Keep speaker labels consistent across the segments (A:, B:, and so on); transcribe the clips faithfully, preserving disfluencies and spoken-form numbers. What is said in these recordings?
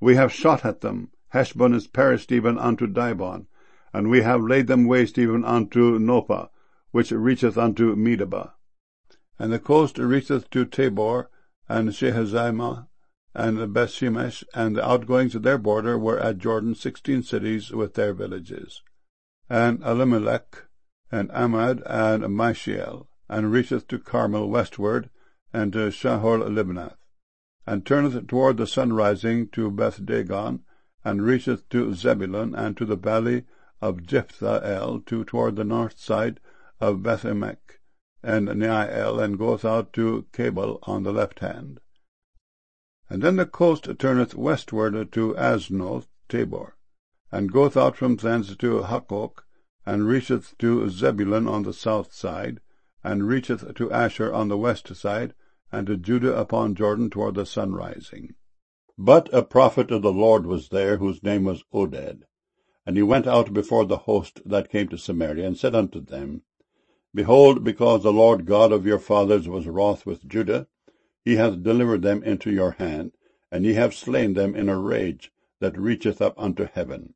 A: We have shot at them. Heshbon is perished even unto Dibon, and we have laid them waste even unto Nopah, which reacheth unto Medeba. And the coast reacheth to Tabor, and Shehazimah, and Bethshemesh, and the outgoings of their border were at Jordan sixteen cities with their villages. And Elimelech, and Amad, and Mishael, and reacheth to Carmel westward, and to Shahor-Libnath, and turneth toward the sunrising to Beth-Dagon, and reacheth to Zebulun, and to the valley of Jephthahel, to toward the north side of Beth-Emek, and Neiel, and goeth out to Cabal on the left hand. And then the coast turneth westward to Aznoth Tabor, and goeth out from thence to Hukkok, and reacheth to Zebulun on the south side, and reacheth to Asher on the west side, and to Judah upon Jordan toward the sunrising. But a prophet of the Lord was there, whose name was Oded. And he went out before the host that came to Samaria, and said unto them, Behold, because the Lord God of your fathers was wroth with Judah, he hath delivered them into your hand, and ye have slain them in a rage that reacheth up unto heaven.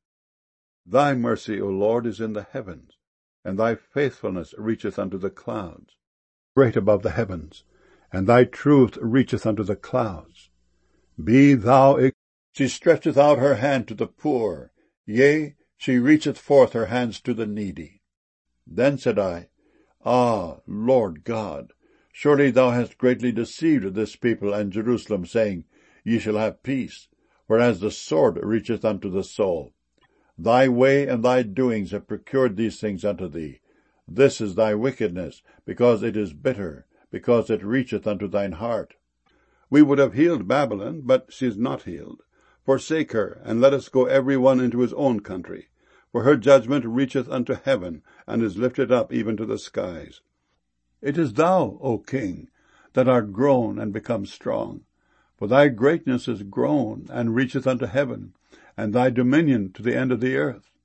A: Thy mercy, O Lord, is in the heavens, and thy faithfulness reacheth unto the clouds, great above the heavens, and thy truth reacheth unto the clouds. Be thou ex- She stretcheth out her hand to the poor, yea, she reacheth forth her hands to the needy. Then said I, Ah, Lord God, surely thou hast greatly deceived this people and Jerusalem, saying, Ye shall have peace, whereas the sword reacheth unto the soul. Thy way and thy doings have procured these things unto thee. This is thy wickedness, because it is bitter, because it reacheth unto thine heart. We would have healed Babylon, but she is not healed. Forsake her, and let us go every one into his own country. For her judgment reacheth unto heaven, and is lifted up even to the skies. It is thou, O King, that art grown and become strong. For thy greatness is grown, and reacheth unto heaven, and thy dominion to the end of the earth.